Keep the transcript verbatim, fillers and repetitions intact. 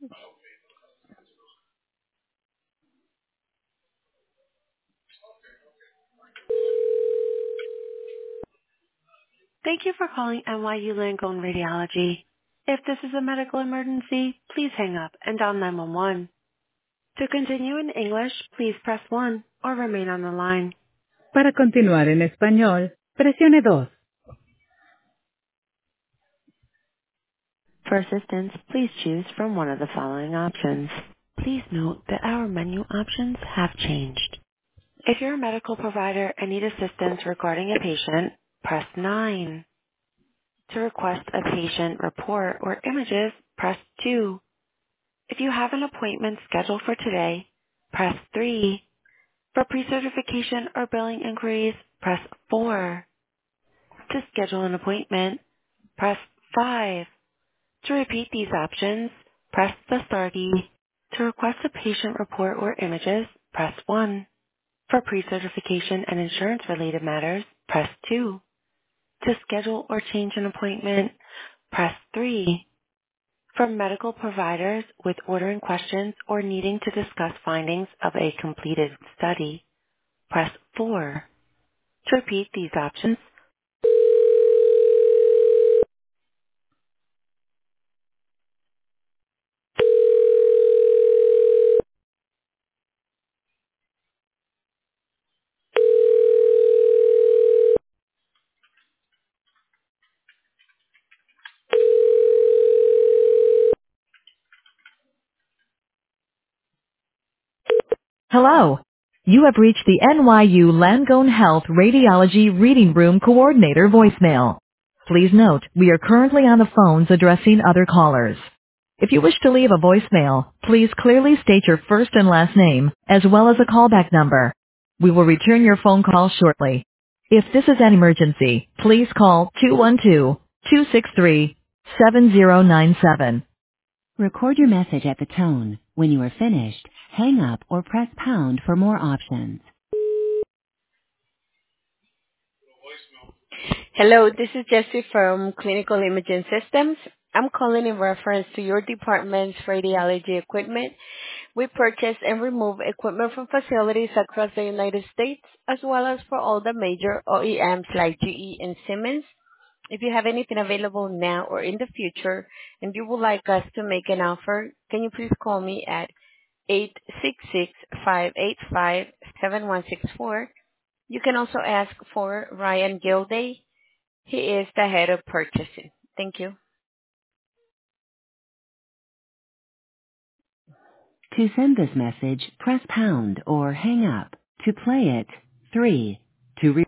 Thank you for calling N Y U Langone Radiology. If this is a medical emergency, please hang up and dial nine one one. To continue in English, please press one or remain on the line. Para continuar en español, presione dos. For assistance, please choose from one of the following options. Please note that our menu options have changed. If you're a medical provider and need assistance regarding a patient, press nine. To request a patient report or images, press two. If you have an appointment scheduled for today, press three. For pre-certification or billing inquiries, press four. To schedule an appointment, press five. To repeat these options, press the star key. To request a patient report or images, press one. For pre-certification and insurance-related matters, press two. To schedule or change an appointment, press three. For medical providers with ordering questions or needing to discuss findings of a completed study, press four. To repeat these options. Hello. You have reached the N Y U Langone Health Radiology Reading Room Coordinator voicemail. Please note, we are currently on the phones addressing other callers. If you wish to leave a voicemail, please clearly state your first and last name, as well as a callback number. We will return your phone call shortly. If this is an emergency, please call two one two, two six three, seven zero nine seven. Record your message at the tone. When you are finished, hang up or press pound for more options. Hello, this is Jessie from Clinical Imaging Systems. I'm calling in reference to your department's radiology equipment. We purchase and remove equipment from facilities across the United States, as well as for all the major O E Ms like G E and Siemens. If you have anything available now or in the future and you would like us to make an offer, can you please call me at eight six six, five eight five, seven one six four. You can also ask for Ryan Gilday. He is the head of purchasing. Thank you. To send this message, press pound or hang up. To play it, three. To re-